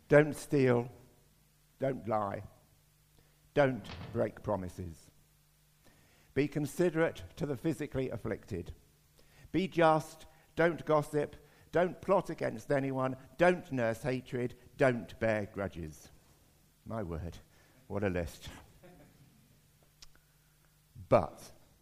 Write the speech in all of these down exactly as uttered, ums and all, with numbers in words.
Don't steal. Don't lie. Don't break promises. Be considerate to the physically afflicted. Be just. Don't gossip. Don't plot against anyone. Don't nurse hatred. Don't bear grudges. My word, what a list. But,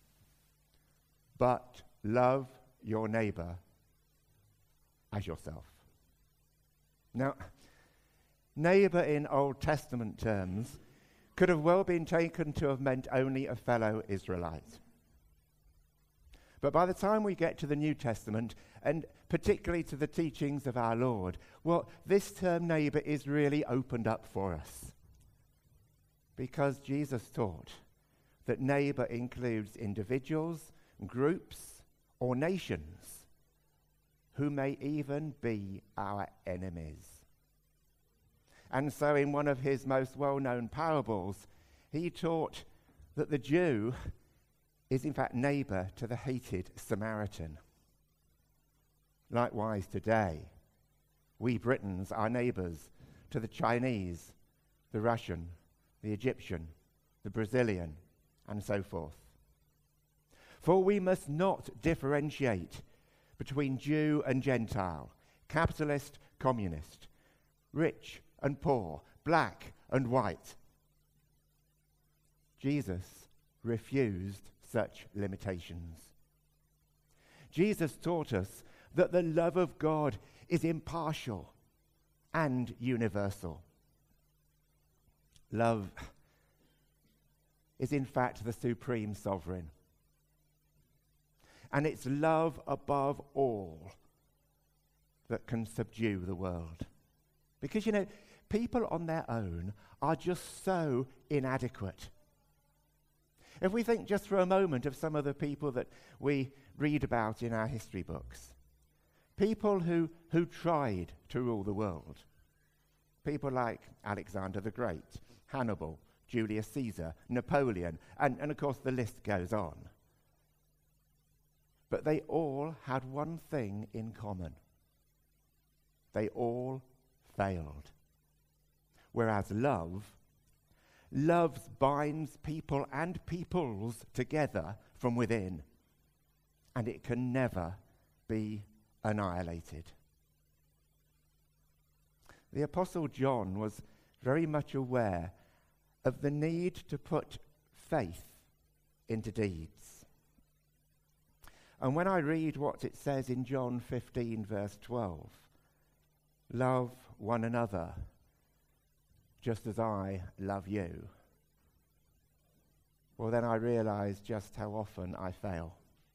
but love your neighbour as yourself. Now, neighbour in Old Testament terms could have well been taken to have meant only a fellow Israelite. But by the time we get to the New Testament, and particularly to the teachings of our Lord, well, this term neighbour is really opened up for us. Because Jesus taught that neighbour includes individuals, groups, or nations who may even be our enemies. And so in one of his most well-known parables, he taught that the Jew is in fact neighbour to the hated Samaritan. Likewise today, we Britons are neighbours to the Chinese, the Russian, the Egyptian, the Brazilian, and so forth. For we must not differentiate between Jew and Gentile, capitalist, communist, rich and poor, black and white. Jesus refused such limitations. Jesus taught us that the love of God is impartial and universal. Love is in fact the supreme sovereign. And it's love above all that can subdue the world. Because, you know, people on their own are just so inadequate. If we think just for a moment of some of the people that we read about in our history books, people who, who tried to rule the world, people like Alexander the Great, Hannibal, Julius Caesar, Napoleon, and, and of course the list goes on. But they all had one thing in common. They all failed. Whereas love, love binds people and peoples together from within, and it can never be annihilated. The Apostle John was very much aware of the need to put faith into deeds. And when I read what it says in John fifteen, verse twelve, love one another just as I love you, well, then I realize just how often I fail.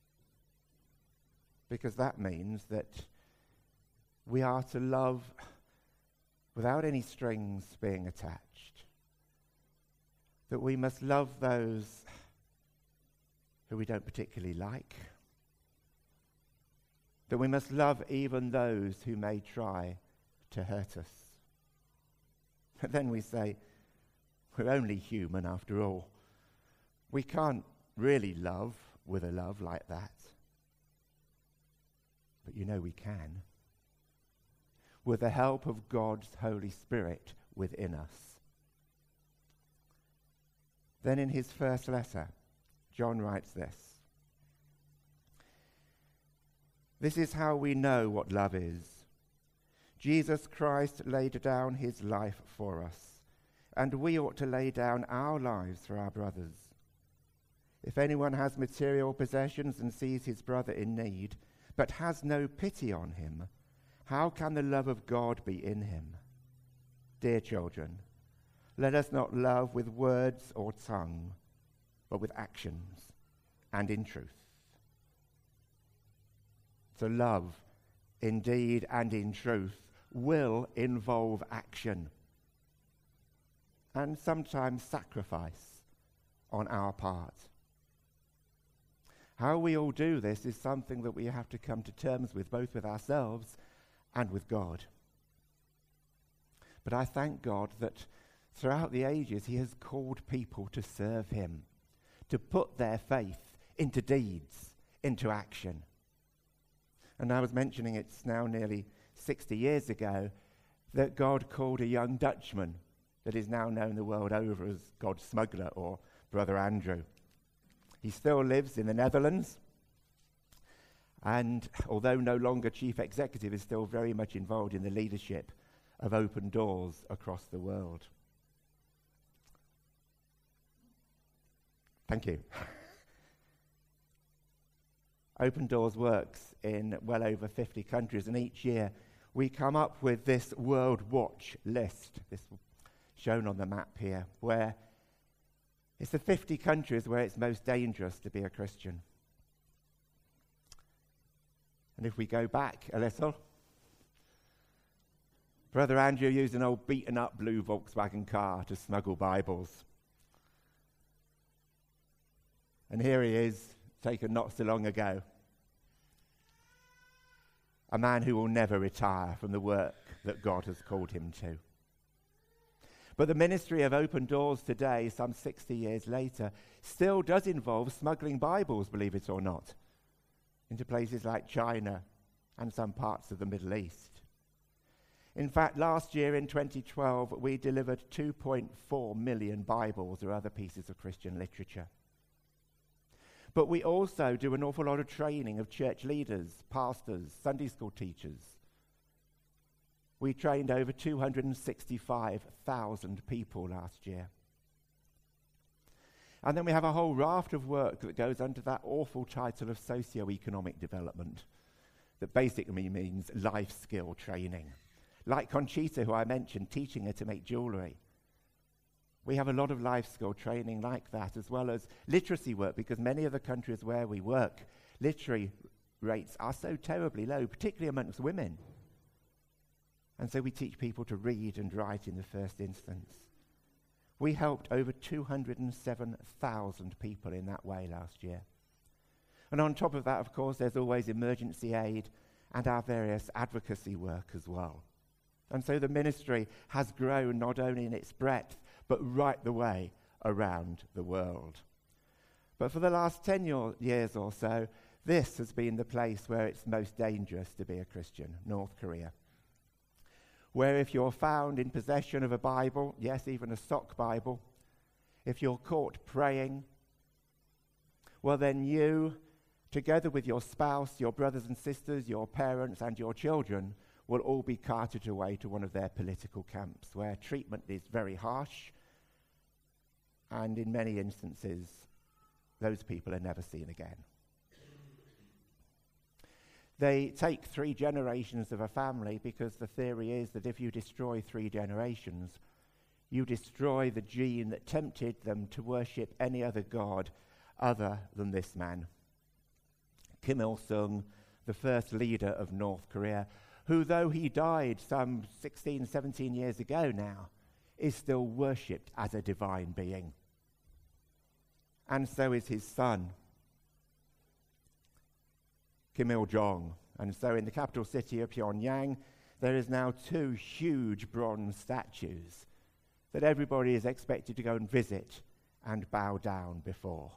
Because that means that we are to love without any strings being attached. That we must love those who we don't particularly like. That we must love even those who may try to hurt us. But then we say, we're only human after all. We can't really love with a love like that. But you know we can. With the help of God's Holy Spirit within us. Then in his first letter, John writes this. This is how we know what love is. Jesus Christ laid down his life for us, and we ought to lay down our lives for our brothers. If anyone has material possessions and sees his brother in need, but has no pity on him, how can the love of God be in him? Dear children, let us not love with words or tongue, but with actions and in truth. So love, in deed and in truth, will involve action and sometimes sacrifice on our part. How we all do this is something that we have to come to terms with, both with ourselves and with God. But I thank God that throughout the ages he has called people to serve him, to put their faith into deeds, into action. And I was mentioning it's now nearly sixty years ago that God called a young Dutchman that is now known the world over as God's smuggler or Brother Andrew. He still lives in the Netherlands, and although no longer chief executive, is still very much involved in the leadership of Open Doors across the world. Thank you. Open Doors works in well over fifty countries, and each year we come up with this World Watch list, this shown on the map here, where it's the fifty countries where it's most dangerous to be a Christian. And if we go back a little, Brother Andrew used an old beaten-up blue Volkswagen car to smuggle Bibles. And here he is, taken not so long ago. A man who will never retire from the work that God has called him to. But the ministry of Open Doors today, some sixty years later, still does involve smuggling Bibles, believe it or not, into places like China and some parts of the Middle East. In fact, last year in twenty twelve, we delivered two point four million Bibles or other pieces of Christian literature. But we also do an awful lot of training of church leaders, pastors, Sunday school teachers. We trained over two hundred sixty-five thousand people last year. And then we have a whole raft of work that goes under that awful title of socio-economic development that basically means life skill training. Like Conchita, who I mentioned, teaching her to make jewellery. We have a lot of life skill training like that, as well as literacy work, because many of the countries where we work, literary rates are so terribly low, particularly amongst women. And so we teach people to read and write in the first instance. We helped over two hundred seven thousand people in that way last year. And on top of that, of course, there's always emergency aid and our various advocacy work as well. And so the ministry has grown not only in its breadth, but right the way around the world. But for the last ten year, years or so, this has been the place where it's most dangerous to be a Christian, North Korea. Where if you're found in possession of a Bible, yes, even a sock Bible, if you're caught praying, well then you, together with your spouse, your brothers and sisters, your parents and your children, will all be carted away to one of their political camps where treatment is very harsh, and in many instances, those people are never seen again. They take three generations of a family because the theory is that if you destroy three generations, you destroy the gene that tempted them to worship any other god other than this man. Kim Il-sung, the first leader of North Korea, who, though he died some sixteen, seventeen years ago now, is still worshipped as a divine being. And so is his son, Kim Il-jong. And so in the capital city of Pyongyang, there is now two huge bronze statues that everybody is expected to go and visit and bow down before.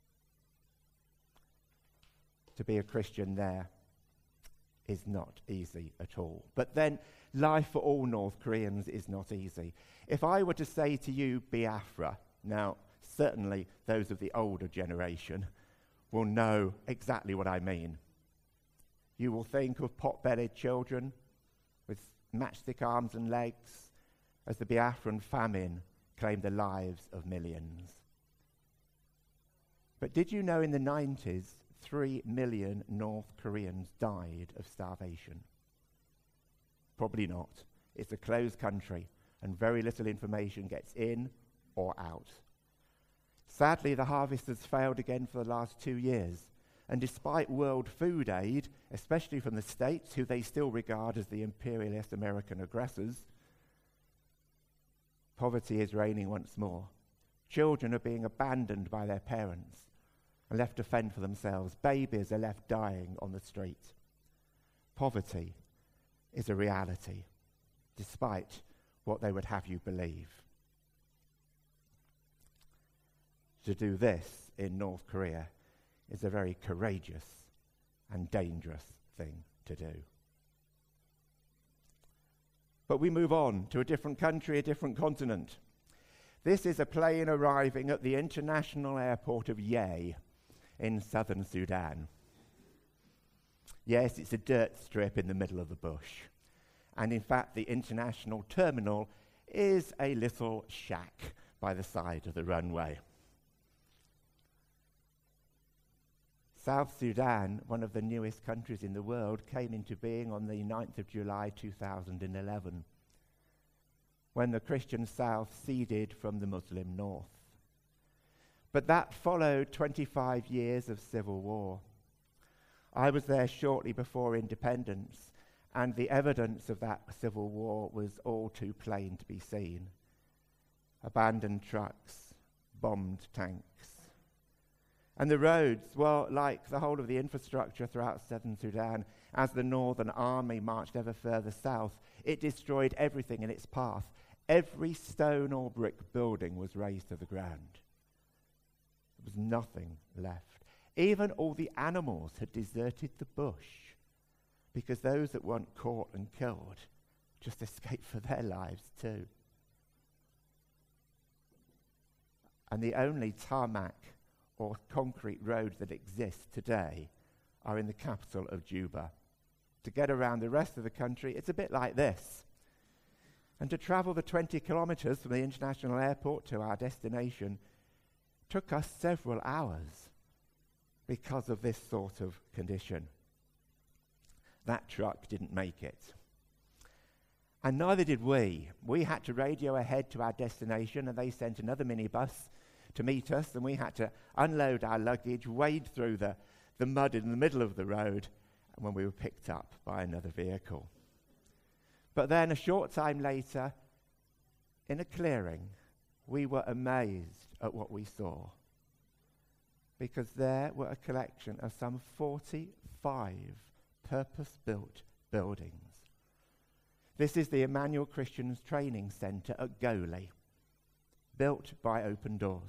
To be a Christian there is not easy at all. But then life for all North Koreans is not easy. If I were to say to you Biafra, now certainly those of the older generation will know exactly what I mean. You will think of pot-bellied children with matchstick arms and legs as the Biafran famine claimed the lives of millions. But did you know in the nineties, three million North Koreans died of starvation? Probably not. It's a closed country, and very little information gets in or out. Sadly, the harvest has failed again for the last two years. And despite World Food Aid, especially from the States, who they still regard as the imperialist American aggressors, poverty is reigning once more. Children are being abandoned by their parents and left to fend for themselves. Babies are left dying on the street. Poverty is a reality, despite what they would have you believe. To do this in North Korea is a very courageous and dangerous thing to do. But we move on to a different country, a different continent. This is a plane arriving at the international airport of Yei in southern Sudan. Yes, it's a dirt strip in the middle of the bush. And in fact, the international terminal is a little shack by the side of the runway. South Sudan, one of the newest countries in the world, came into being on the ninth of July two thousand eleven, when the Christian South ceded from the Muslim North. But that followed twenty-five years of civil war. I was there shortly before independence, and the evidence of that civil war was all too plain to be seen. Abandoned trucks, bombed tanks. And the roads, well, like the whole of the infrastructure throughout southern Sudan, as the Northern Army marched ever further south, it destroyed everything in its path. Every stone or brick building was razed to the ground. There was nothing left. Even all the animals had deserted the bush, because those that weren't caught and killed just escaped for their lives too. And the only tarmac or concrete roads that exist today are in the capital of Juba. To get around the rest of the country, it's a bit like this. And to travel the twenty kilometers from the international airport to our destination took us several hours because of this sort of condition. That truck didn't make it. And neither did we. We had to radio ahead to our destination, and they sent another minibus to meet us, and we had to unload our luggage, wade through the, the mud in the middle of the road, and when we were picked up by another vehicle. But then a short time later, in a clearing, we were amazed at what we saw, because there were a collection of some forty-five purpose-built buildings. This is the Emmanuel Christians Training Centre at Goli, built by Open Doors.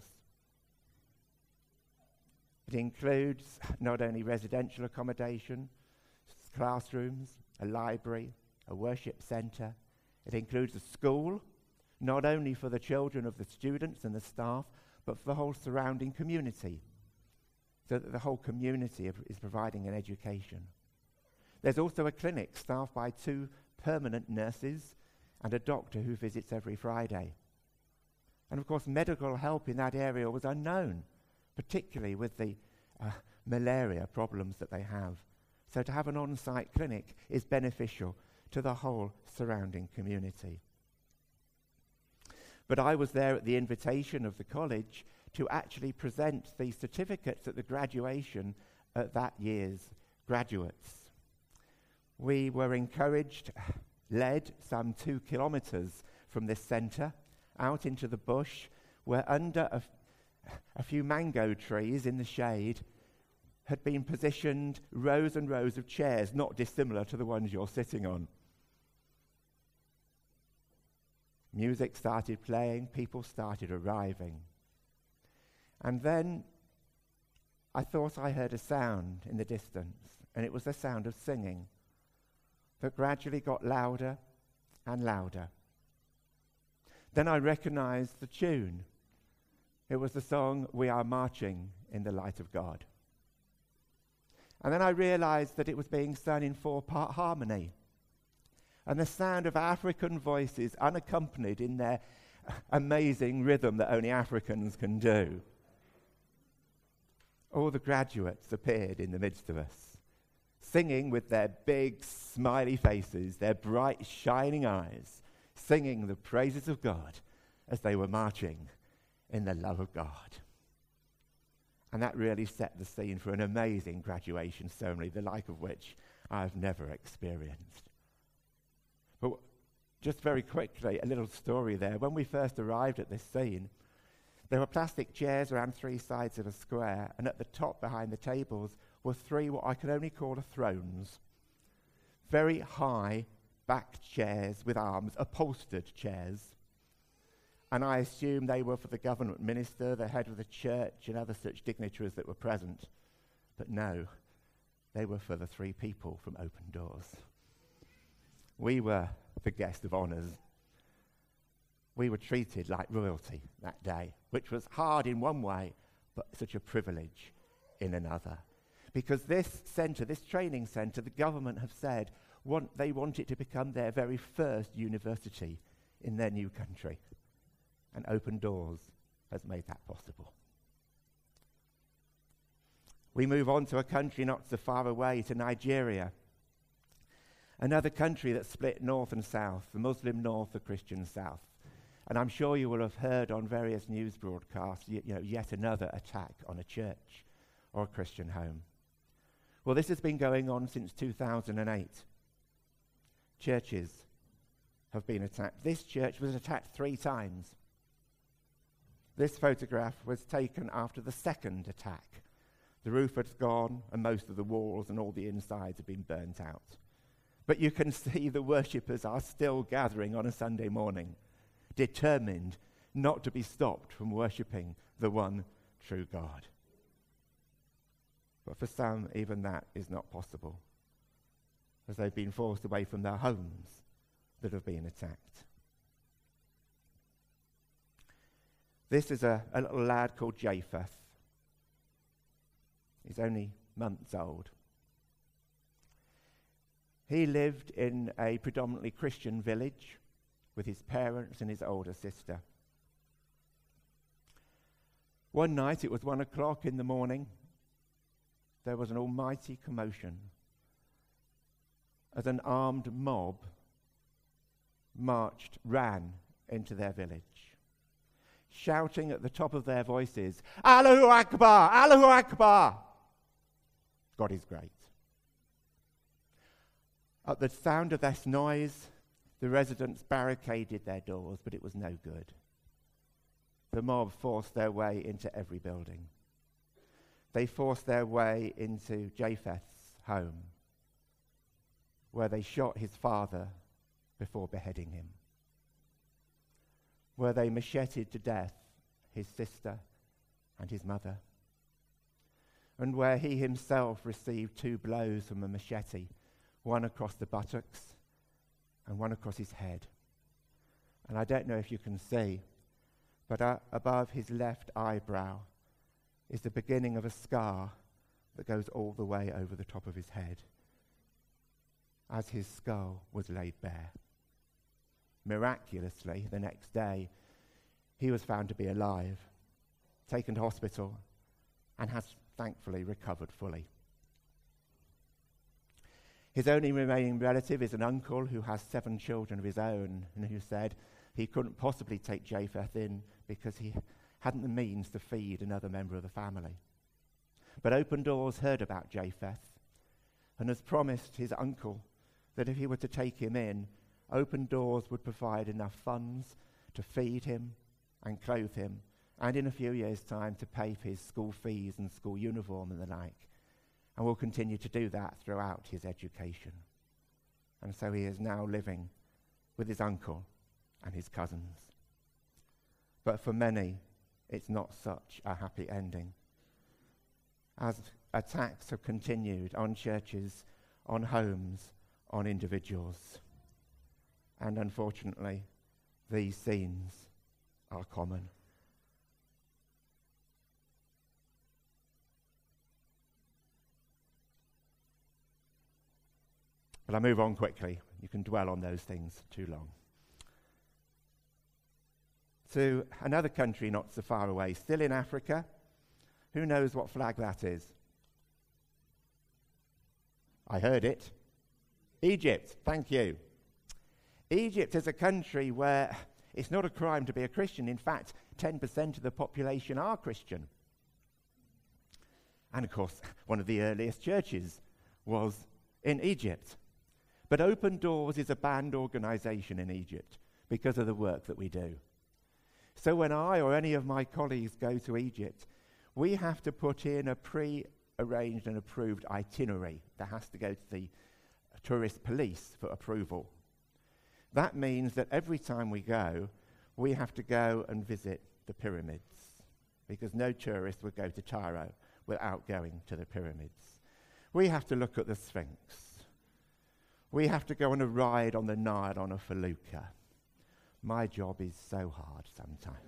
It includes not only residential accommodation, classrooms, a library, a worship centre. It includes a school, not only for the children of the students and the staff, but for the whole surrounding community, so that the whole community is providing an education. There's also a clinic staffed by two permanent nurses and a doctor who visits every Friday. And of course, medical help in that area was unknown, particularly with the uh, malaria problems that they have. So to have an on-site clinic is beneficial to the whole surrounding community. But I was there at the invitation of the college to actually present the certificates at the graduation at that year's graduates. We were encouraged, led some two kilometres from this centre, out into the bush, where under a, f- a few mango trees in the shade had been positioned rows and rows of chairs, not dissimilar to the ones you're sitting on. Music started playing, people started arriving. And then I thought I heard a sound in the distance, and it was the sound of singing that gradually got louder and louder. Then I recognized the tune. It was the song, "We Are Marching in the Light of God." And then I realized that it was being sung in four-part harmony. And the sound of African voices unaccompanied in their amazing rhythm that only Africans can do. All the graduates appeared in the midst of us, singing with their big, smiley faces, their bright, shining eyes, singing the praises of God as they were marching in the love of God. And that really set the scene for an amazing graduation ceremony, the like of which I've never experienced. But just very quickly, a little story there. When we first arrived at this scene, there were plastic chairs around three sides of a square, and at the top behind the tables were three what I can only call thrones. Very high backed chairs with arms, upholstered chairs. And I assumed they were for the government minister, the head of the church, and other such dignitaries that were present. But no, they were for the three people from Open Doors. We were the guest of honours. We were treated like royalty that day, which was hard in one way, but such a privilege in another. Because this centre, this training centre, the government have said want, they want it to become their very first university in their new country. And Open Doors has made that possible. We move on to a country not so far away, to Nigeria. Another country that's split north and south, the Muslim north, the Christian south. And I'm sure you will have heard on various news broadcasts, y- you know, yet another attack on a church or a Christian home. Well, this has been going on since two thousand eight. Churches have been attacked. This church was attacked three times. This photograph was taken after the second attack. The roof had gone, and most of the walls and all the insides had been burnt out. But you can see the worshippers are still gathering on a Sunday morning, determined not to be stopped from worshipping the one true God. But for some, even that is not possible, as they've been forced away from their homes that have been attacked. This is a, a little lad called Japheth. He's only months old. He lived in a predominantly Christian village with his parents and his older sister. One night, it was one o'clock in the morning, there was an almighty commotion as an armed mob marched, ran into their village, shouting at the top of their voices, Allahu Akbar! Allahu Akbar! God is great. At the sound of this noise, the residents barricaded their doors, but it was no good. The mob forced their way into every building. They forced their way into Japheth's home, where they shot his father before beheading him, where they macheted to death his sister and his mother, and where he himself received two blows from a machete, one across the buttocks and one across his head. And I don't know if you can see, but uh, above his left eyebrow is the beginning of a scar that goes all the way over the top of his head, as his skull was laid bare. Miraculously, the next day, he was found to be alive, taken to hospital, and has thankfully recovered fully. His only remaining relative is an uncle who has seven children of his own, and who said he couldn't possibly take Japheth in because he hadn't the means to feed another member of the family. But Open Doors heard about Japheth and has promised his uncle that if he were to take him in, Open Doors would provide enough funds to feed him and clothe him, and in a few years' time to pay for his school fees and school uniform and the like, and will continue to do that throughout his education. And so he is now living with his uncle and his cousins. But for many, it's not such a happy ending, as attacks have continued on churches, on homes, on individuals. And unfortunately, these scenes are common. But I move on quickly. You can dwell on those things too long. To another country not so far away, still in Africa. Who knows what flag that is? I heard it. Egypt, thank you. Egypt is a country where it's not a crime to be a Christian. In fact, ten percent of the population are Christian. And of course, one of the earliest churches was in Egypt. But Open Doors is a banned organization in Egypt because of the work that we do. So when I or any of my colleagues go to Egypt, we have to put in a pre-arranged and approved itinerary that has to go to the tourist police for approval. That means that every time we go, we have to go and visit the pyramids, because no tourist would go to Cairo without going to the pyramids. We have to look at the Sphinx. we have to go on a ride on the Nile on a felucca. My job is so hard sometimes.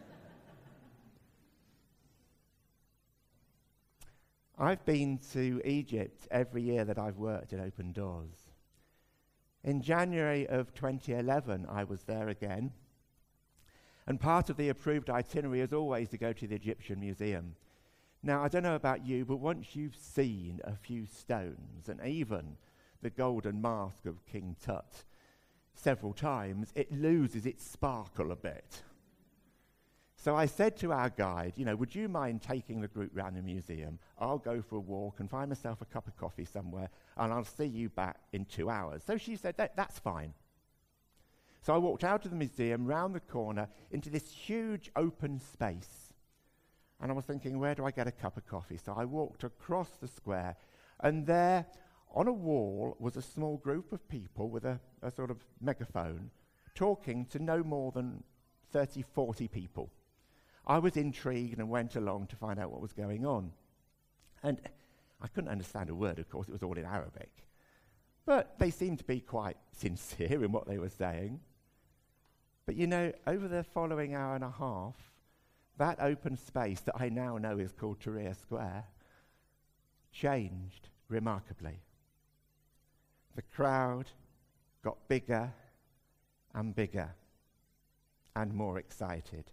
I've been to Egypt every year that I've worked at Open Doors. In January of twenty eleven, I was there again. And part of the approved itinerary is always to go to the Egyptian Museum. Now, I don't know about you, but once you've seen a few stones, and even the golden mask of King Tut several times, it loses its sparkle a bit. So I said to our guide, you know, would you mind taking the group round the museum? I'll go for a walk and find myself a cup of coffee somewhere, and I'll see you back in two hours. So she said, that, that's fine. So I walked out of the museum, round the corner, into this huge open space. And I was thinking, where do I get a cup of coffee? So I walked across the square, and there, on a wall, was a small group of people with a, a sort of megaphone, talking to no more than thirty, forty people. I was intrigued and went along to find out what was going on. And I couldn't understand a word, of course, it was all in Arabic. But they seemed to be quite sincere in what they were saying. But you know, over the following hour and a half, that open space that I now know is called Tahrir Square changed remarkably. The crowd got bigger and bigger and more excited.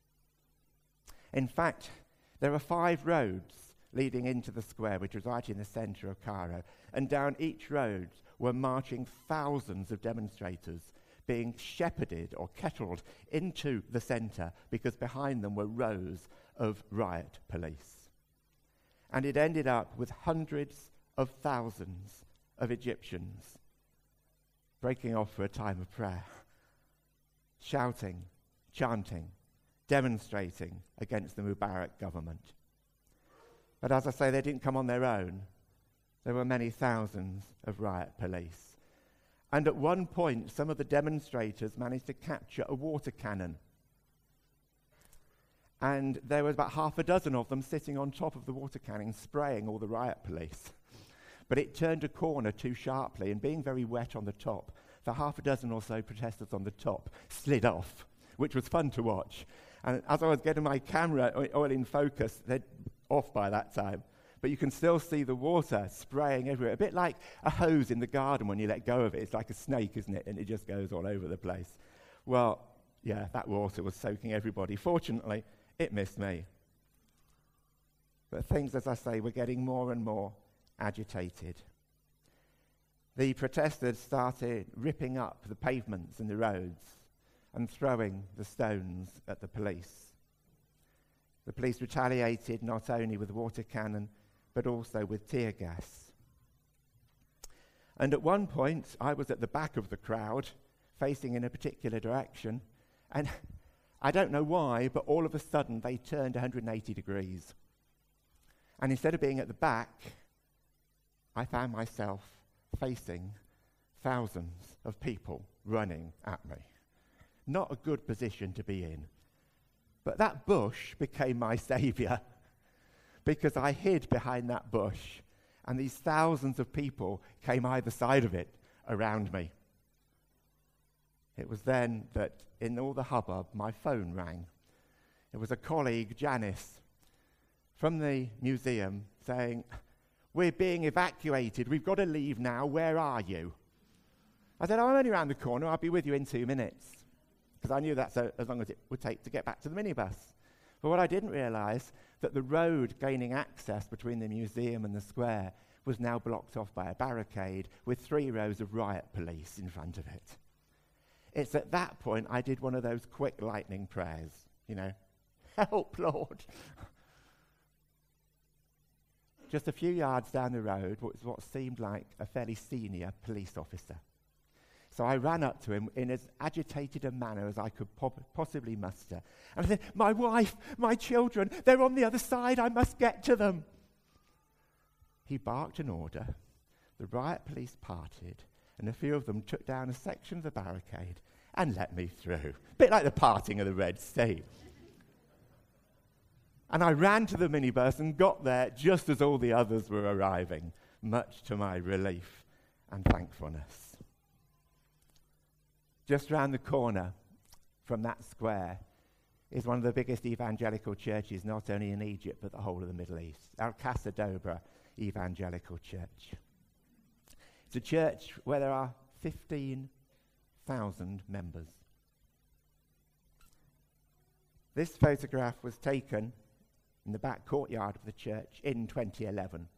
In fact, there are five roads leading into the square, which was right in the center of Cairo, and down each road were marching thousands of demonstrators being shepherded or kettled into the center because behind them were rows of riot police. And it ended up with hundreds of thousands of Egyptians breaking off for a time of prayer, shouting, chanting, demonstrating against the Mubarak government. But as I say, they didn't come on their own. There were many thousands of riot police. And at one point, some of the demonstrators managed to capture a water cannon. And there was about half a dozen of them sitting on top of the water cannon, spraying all the riot police. But it turned a corner too sharply, and being very wet on the top, the half a dozen or so protesters on the top slid off, which was fun to watch. And as I was getting my camera all in focus, they're off by that time. But you can still see the water spraying everywhere, a bit like a hose in the garden when you let go of it. It's like a snake, isn't it? And it just goes all over the place. Well, yeah, that water was soaking everybody. Fortunately, it missed me. But things, as I say, were getting more and more agitated. The protesters started ripping up the pavements and the roads and throwing the stones at the police. The police retaliated not only with water cannon, but also with tear gas. And at one point, I was at the back of the crowd, facing in a particular direction, and I don't know why, but all of a sudden they turned one hundred eighty degrees. And instead of being at the back, I found myself facing thousands of people running at me. Not a good position to be in. But that bush became my savior because I hid behind that bush and these thousands of people came either side of it around me. It was then that in all the hubbub, my phone rang. It was a colleague, Janice, from the museum saying, "We're being evacuated. We've got to leave now. Where are you?" I said, "I'm only around the corner. I'll be with you in two minutes." Because I knew that's a, as long as it would take to get back to the minibus. But what I didn't realize, that the road gaining access between the museum and the square was now blocked off by a barricade with three rows of riot police in front of it. It's at that point I did one of those quick lightning prayers, you know, "Help, Lord." Just a few yards down the road was what seemed like a fairly senior police officer. So I ran up to him in as agitated a manner as I could po- possibly muster. And I said, "My wife, my children, they're on the other side. I must get to them." He barked an order. The riot police parted, and a few of them took down a section of the barricade and let me through. A bit like the parting of the Red Sea. And I ran to the minibus and got there just as all the others were arriving, much to my relief and thankfulness. Just round the corner from that square is one of the biggest evangelical churches, not only in Egypt, but the whole of the Middle East. Al-Qasr Dobra Evangelical Church. It's a church where there are fifteen thousand members. This photograph was taken in the back courtyard of the church in twenty eleven,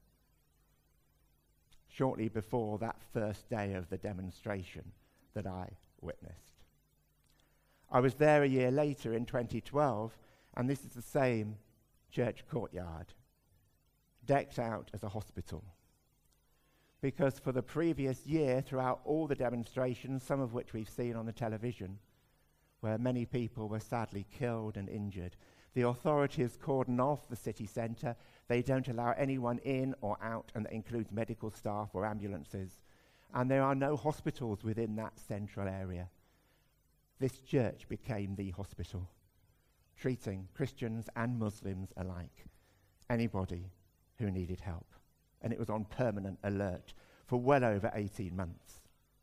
shortly before that first day of the demonstration that I witnessed. I was there a year later in twenty twelve, and this is the same church courtyard, decked out as a hospital. Because for the previous year, throughout all the demonstrations, some of which we've seen on the television, where many people were sadly killed and injured, the authorities cordon off the city centre. They don't allow anyone in or out, and that includes medical staff or ambulances. And there are no hospitals within that central area. This church became the hospital, treating Christians and Muslims alike, anybody who needed help. And it was on permanent alert for well over eighteen months.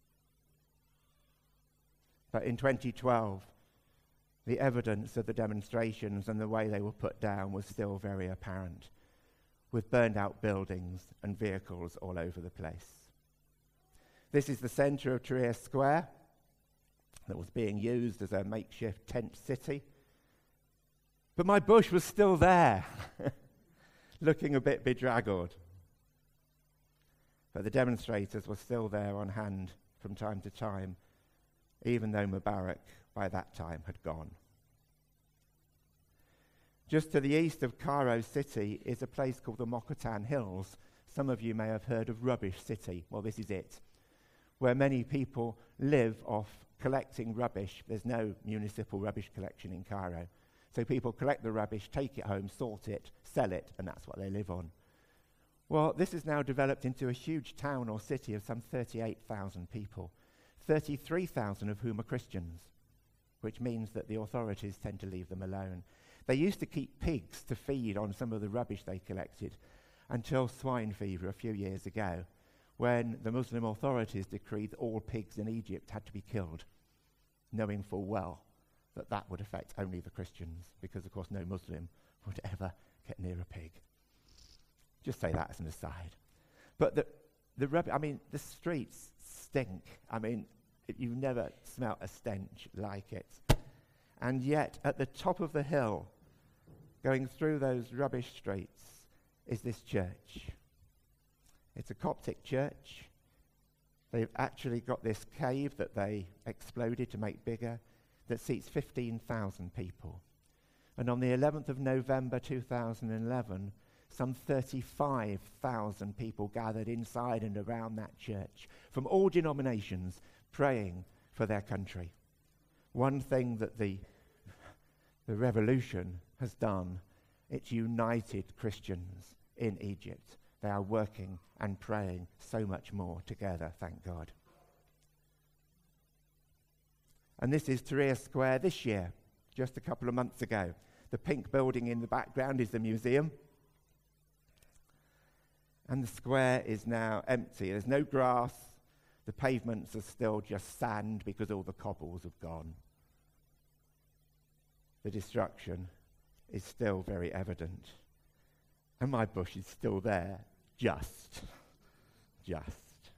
But in twenty twelve, the evidence of the demonstrations and the way they were put down was still very apparent, with burned out buildings and vehicles all over the place. This is the centre of Tahrir Square that was being used as a makeshift tent city. But my bush was still there, looking a bit bedraggled. But the demonstrators were still there on hand from time to time, even though Mubarak by that time had gone. Just to the east of Cairo city is a place called the Mokattam Hills. Some of you may have heard of Rubbish City. Well, this is it, where many people live off collecting rubbish. There's no municipal rubbish collection in Cairo. So people collect the rubbish, take it home, sort it, sell it, and that's what they live on. Well, this has now developed into a huge town or city of some thirty-eight thousand people, thirty-three thousand of whom are Christians, which means that the authorities tend to leave them alone. They used to keep pigs to feed on some of the rubbish they collected until swine fever a few years ago, when the Muslim authorities decreed that all pigs in Egypt had to be killed, knowing full well that that would affect only the Christians, because of course no Muslim would ever get near a pig. Just say that as an aside. But the, the rub- I mean, the streets stink. I mean, it, you've never smelt a stench like it. And yet, at the top of the hill, going through those rubbish streets, is this church. It's a Coptic church. They've actually got this cave that they exploded to make bigger that seats fifteen thousand people. And on the eleventh of November two thousand eleven, some thirty-five thousand people gathered inside and around that church from all denominations, praying for their country. One thing that the, the revolution has done, it's united Christians in Egypt. They are working and praying so much more together, thank God. And this is Tahrir Square this year, just a couple of months ago. The pink building in the background is the museum. And the square is now empty. There's no grass. The pavements are still just sand because all the cobbles have gone. The destruction is still very evident. And my bush is still there, just, just.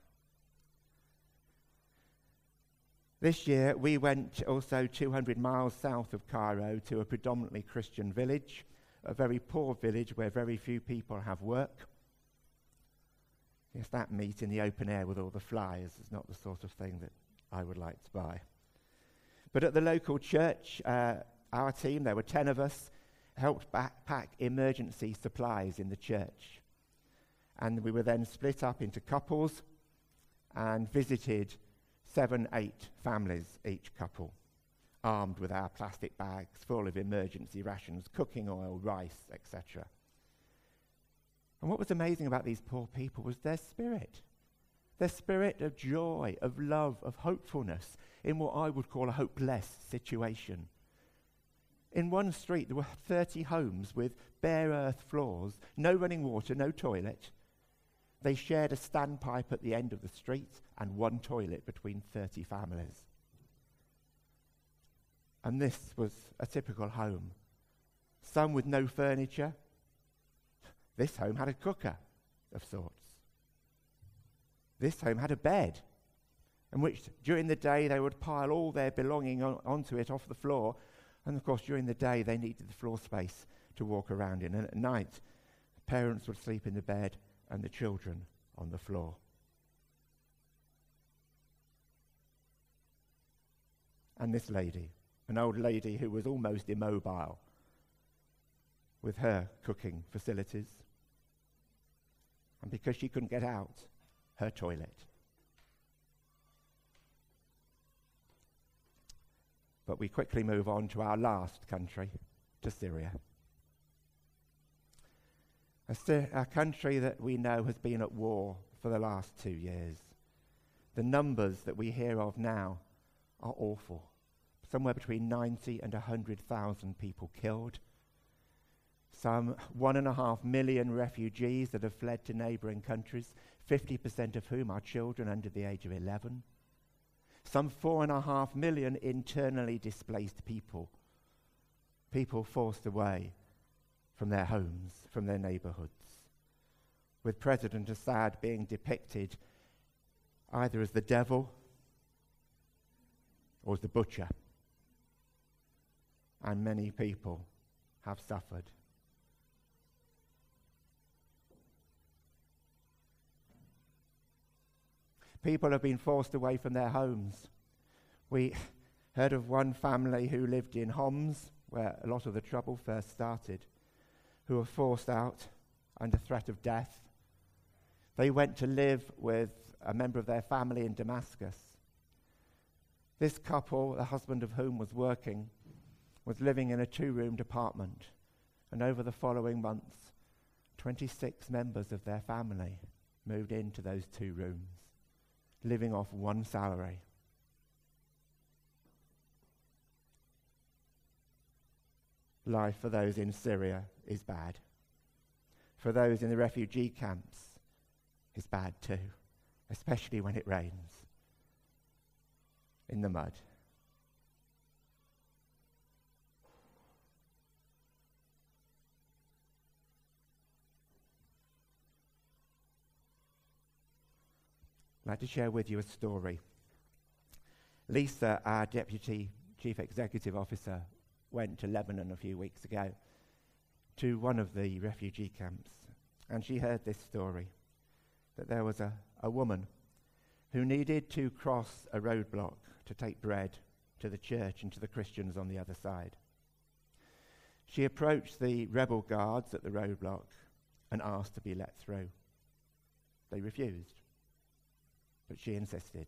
This year, we went also two hundred miles south of Cairo to a predominantly Christian village, a very poor village where very few people have work. Yes, that meat in the open air with all the flies is not the sort of thing that I would like to buy. But at the local church, uh, our team, there were ten of us, helped backpack emergency supplies in the church. And we were then split up into couples and visited seven, eight families each couple, armed with our plastic bags full of emergency rations, cooking oil, rice, et cetera. And what was amazing about these poor people was their spirit. Their spirit of joy, of love, of hopefulness in what I would call a hopeless situation. In one street, there were thirty homes with bare earth floors, no running water, no toilet. They shared a standpipe at the end of the street and one toilet between thirty families. And this was a typical home. Some with no furniture. This home had a cooker of sorts. This home had a bed, in which during the day they would pile all their belonging on, onto it off the floor. And of course, during the day they needed the floor space to walk around in. And at night, parents would sleep in the bed and the children on the floor. And this lady, an old lady who was almost immobile, with her cooking facilities. And because she couldn't get out, her toilet. But we quickly move on to our last country, to Syria. A, Sy- a country that we know has been at war for the last two years. The numbers that we hear of now are awful. Somewhere between ninety and one hundred thousand people killed. Some one and a half million refugees that have fled to neighbouring countries, fifty percent of whom are children under the age of eleven. Some four and a half million internally displaced people. People forced away from their homes, from their neighbourhoods. With President Assad being depicted either as the devil or as the butcher. And many people have suffered. People have been forced away from their homes. We heard of one family who lived in Homs, where a lot of the trouble first started, who were forced out under threat of death. They went to live with a member of their family in Damascus. This couple, the husband of whom was working, was living in a two-roomed apartment, and over the following months, twenty-six members of their family moved into those two rooms, living off one salary. Life for those in Syria is bad. For those in the refugee camps is bad too, especially when it rains in the mud. I'd like to share with you a story. Lisa, our Deputy Chief Executive Officer, went to Lebanon a few weeks ago to one of the refugee camps, and she heard this story, that there was a, a woman who needed to cross a roadblock to take bread to the church and to the Christians on the other side. She approached the rebel guards at the roadblock and asked to be let through. They refused. But she insisted.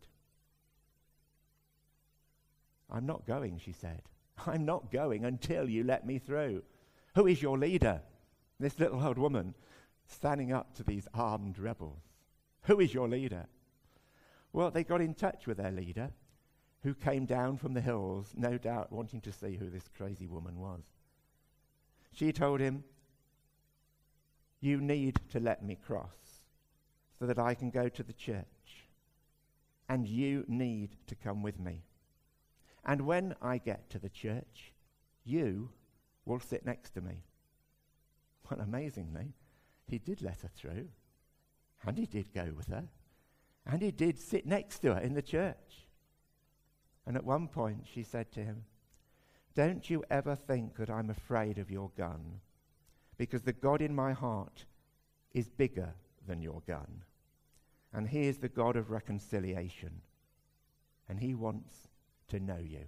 I'm not going, she said. I'm not going until you let me through. Who is your leader? This little old woman standing up to these armed rebels. Who is your leader? Well, they got in touch with their leader, who came down from the hills, no doubt wanting to see who this crazy woman was. She told him, you need to let me cross so that I can go to the church. And you need to come with me. And when I get to the church, you will sit next to me. Well, amazingly, he did let her through. And he did go with her. And he did sit next to her in the church. And at one point she said to him, don't you ever think that I'm afraid of your gun, because the God in my heart is bigger than your gun. And he is the God of reconciliation. And he wants to know you.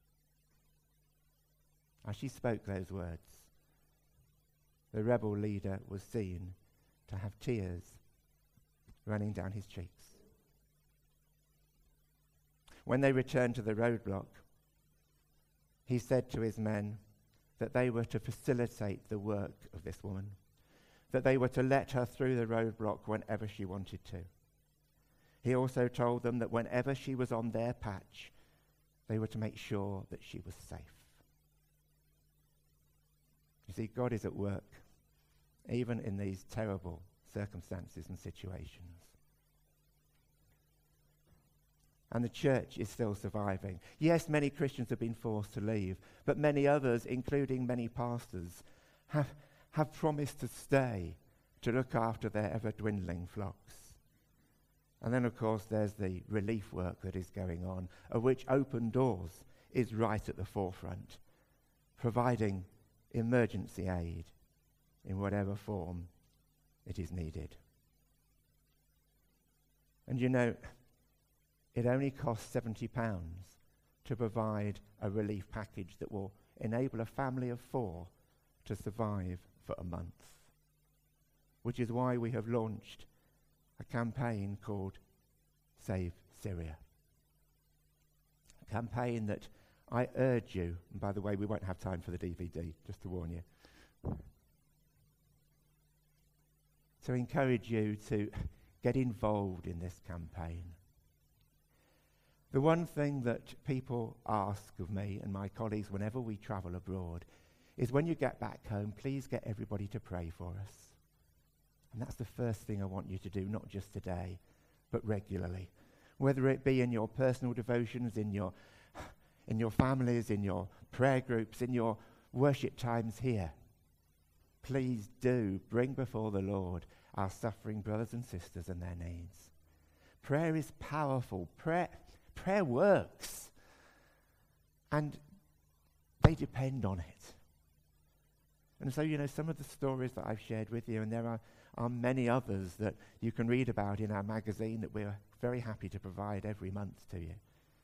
As she spoke those words, the rebel leader was seen to have tears running down his cheeks. When they returned to the roadblock, he said to his men that they were to facilitate the work of this woman, that they were to let her through the roadblock whenever she wanted to. He also told them that whenever she was on their patch, they were to make sure that she was safe. You see, God is at work, even in these terrible circumstances and situations. And the church is still surviving. Yes, many Christians have been forced to leave, but many others, including many pastors, have, have promised to stay to look after their ever-dwindling flocks. And then, of course, there's the relief work that is going on, of which Open Doors is right at the forefront, providing emergency aid in whatever form it is needed. And you know, it only costs seventy pounds to provide a relief package that will enable a family of four to survive for a month, which is why we have launched a campaign called Save Syria. A campaign that I urge you, and by the way, we won't have time for the D V D, just to warn you, to encourage you to get involved in this campaign. The one thing that people ask of me and my colleagues whenever we travel abroad is, when you get back home, please get everybody to pray for us. And that's the first thing I want you to do, not just today, but regularly. Whether it be in your personal devotions, in your, in your families, in your prayer groups, in your worship times here. Please do bring before the Lord our suffering brothers and sisters and their needs. Prayer is powerful. Prayer, prayer works. And they depend on it. And so, you know, some of the stories that I've shared with you, and there are, are many others that you can read about in our magazine that we're very happy to provide every month to you,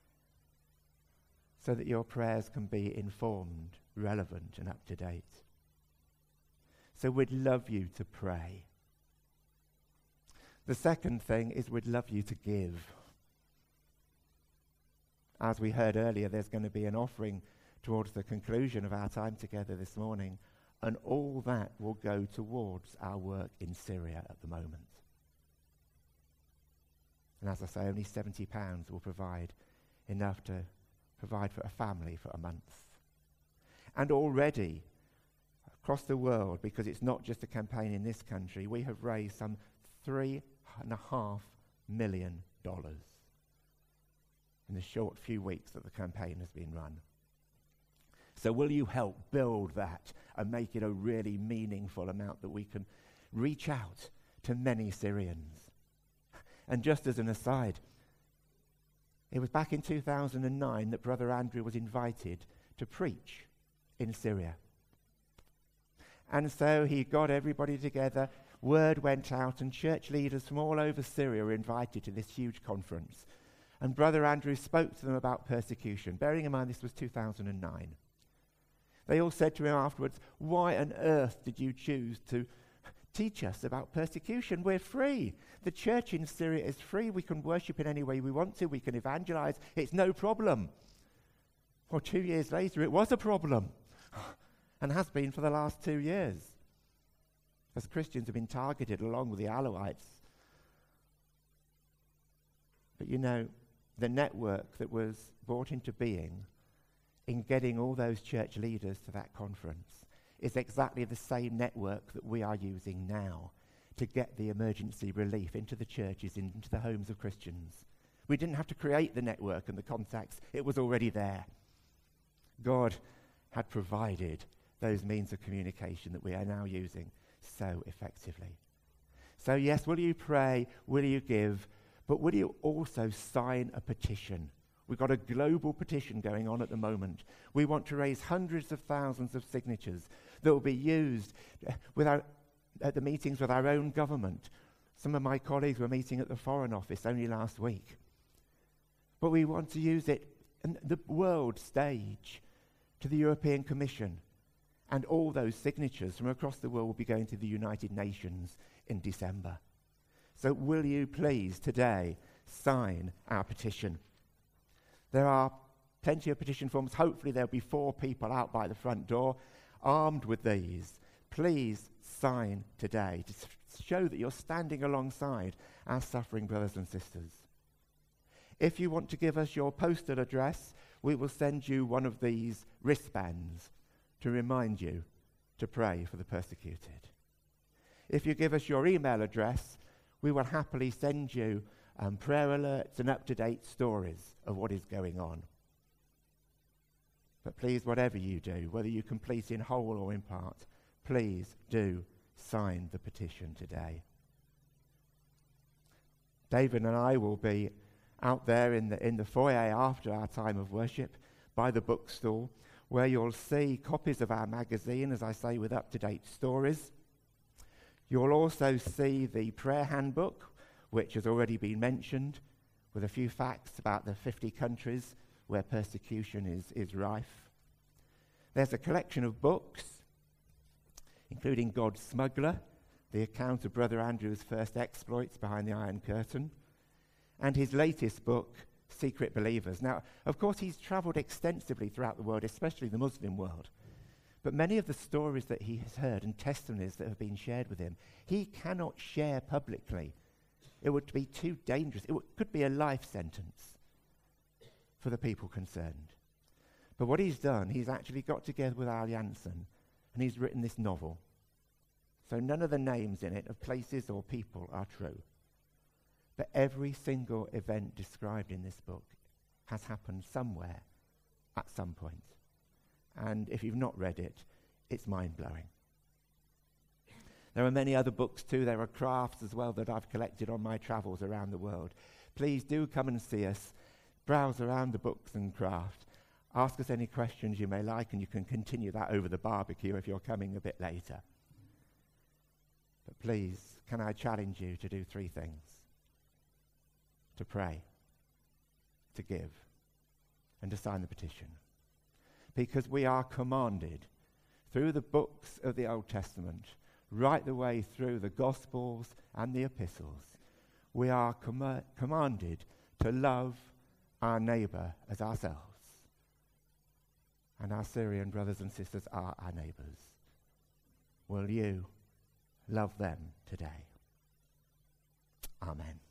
so that your prayers can be informed, relevant, and up to date. So we'd love you to pray. The second thing is we'd love you to give. As we heard earlier, there's going to be an offering towards the conclusion of our time together this morning, and all that will go towards our work in Syria at the moment. And as I say, only seventy pounds will provide enough to provide for a family for a month. And already, across the world, because it's not just a campaign in this country, we have raised some three and a half million dollars in the short few weeks that the campaign has been run. So will you help build that and make it a really meaningful amount that we can reach out to many Syrians? And just as an aside, it was back in two thousand nine that Brother Andrew was invited to preach in Syria. And so he got everybody together, word went out, and church leaders from all over Syria were invited to this huge conference. And Brother Andrew spoke to them about persecution, bearing in mind this was two thousand nine. They all said to him afterwards, "Why on earth did you choose to teach us about persecution? We're free. The church in Syria is free. We can worship in any way we want to. We can evangelize. It's no problem." Well, two years later, it was a problem, and has been for the last two years, as Christians have been targeted along with the Alawites. But you know, the network that was brought into being in getting all those church leaders to that conference is exactly the same network that we are using now to get the emergency relief into the churches, into the homes of Christians. We didn't have to create the network and the contacts. It was already there. God had provided those means of communication that we are now using so effectively. So yes, will you pray? Will you give? But will you also sign a petition? We've got a global petition going on at the moment. We want to raise hundreds of thousands of signatures that will be used with our, at the meetings with our own government. Some of my colleagues were meeting at the Foreign Office only last week. But we want to use it on the world stage to the European Commission. And all those signatures from across the world will be going to the United Nations in December. So will you please today sign our petition? There are plenty of petition forms. Hopefully there'll be four people out by the front door armed with these. Please sign today to s- show that you're standing alongside our suffering brothers and sisters. If you want to give us your postal address, we will send you one of these wristbands to remind you to pray for the persecuted. If you give us your email address, we will happily send you and prayer alerts and up-to-date stories of what is going on. But please, whatever you do, whether you complete in whole or in part, please do sign the petition today. David and I will be out there in the in the foyer after our time of worship by the bookstall, where you'll see copies of our magazine, as I say, with up-to-date stories. You'll also see the prayer handbook, which has already been mentioned, with a few facts about the fifty countries where persecution is, is rife. There's a collection of books, including God's Smuggler, the account of Brother Andrew's first exploits behind the Iron Curtain, and his latest book, Secret Believers. Now, of course, he's travelled extensively throughout the world, especially the Muslim world. But many of the stories that he has heard and testimonies that have been shared with him, he cannot share publicly. It would be too dangerous. It w- could be a life sentence for the people concerned. But what he's done, he's actually got together with Al Janssen and he's written this novel. So none of the names in it of places or people are true. But every single event described in this book has happened somewhere at some point. And if you've not read it, it's mind-blowing. There are many other books too. There are crafts as well that I've collected on my travels around the world. Please do come and see us. Browse around the books and craft. Ask us any questions you may like, and you can continue that over the barbecue if you're coming a bit later. But please, can I challenge you to do three things? To pray, to give, and to sign the petition. Because we are commanded through the books of the Old Testament, right the way through the Gospels and the Epistles, we are com- commanded to love our neighbour as ourselves. And our Syrian brothers and sisters are our neighbours. Will you love them today? Amen.